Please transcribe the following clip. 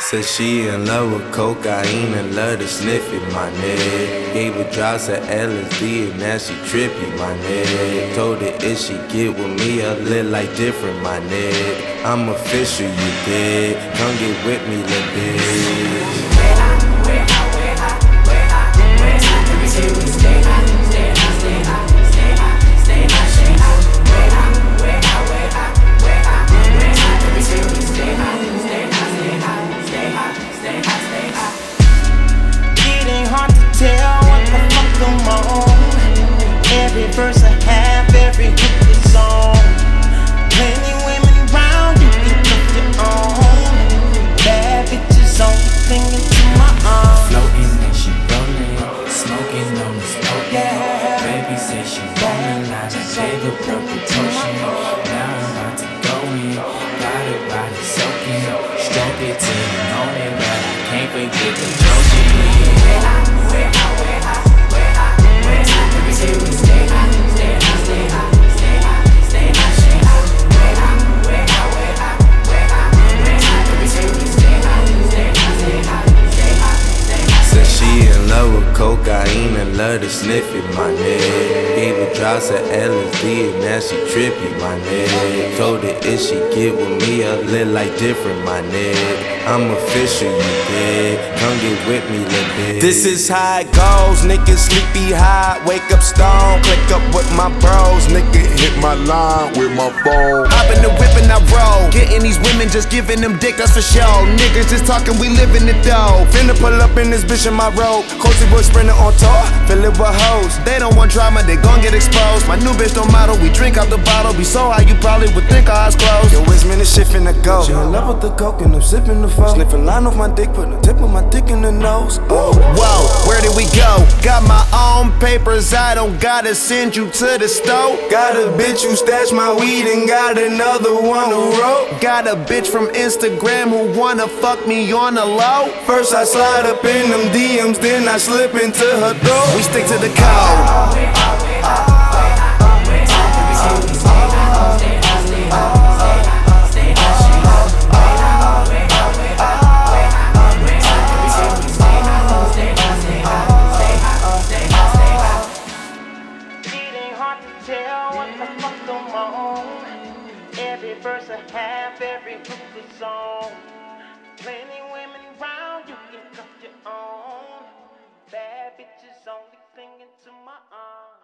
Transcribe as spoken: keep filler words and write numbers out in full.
Said she in love with cocaine and love to sniff it, my nigga. Gave her drops of L S D and now she trippy, my nigga. Told her if she get with me, I live like different, my nigga. I'm official, you dig? Come get with me, little bitch. Every verse I have, every hook is on. Plenty women round, you can cook your own. Bad bitches only clinging to my arm. Floating and she rolling, smoking on the smoke. Yeah. Baby say she rolling, I just gave her purple potion. Now I'm about to go in, got her body soaking. Stroke it till you know it, but I can't forget the Trojan. Cocaine and love to sniff it, my nigga. Gave her drops of L S D and now she trippy, my nigga. Told her if she get with me, I live like different, my nigga. I'm official, you dig? Come get with me, little bitch. This is how it goes, nigga. Sleepy high, wake up stone, click up with my bros, nigga. Hit my line with my phone. Hop in the whip and I roll. Getting these women, just giving them dick, that's for show. Niggas just talking, we live in the dough. Finna pull up in this bitch in my robe. Cozy boy sprinting on tour, fill it with hoes. They don't want drama, they gon' get exposed. My new bitch don't model, we drink out the bottle. Be so high, you probably would think our eyes closed. Yo, it's minute shit finna go. She in love with the coke and I'm sipping the phone. Sniffing line off my dick, putting the tip of my dick in the nose. Oh. Whoa, where did we go? Got my own papers, I don't gotta send you to the store. Got a bitch who stashed my weed and got another one who wrote. Got a bitch from Instagram who wanna fuck me on the low. First I slide up in them D Ms, then I slip into her throat. We stick to the code. Every verse I have, every hook is on. Plenty women round, you can cuff your own. Bad bitches only clinging to my arm.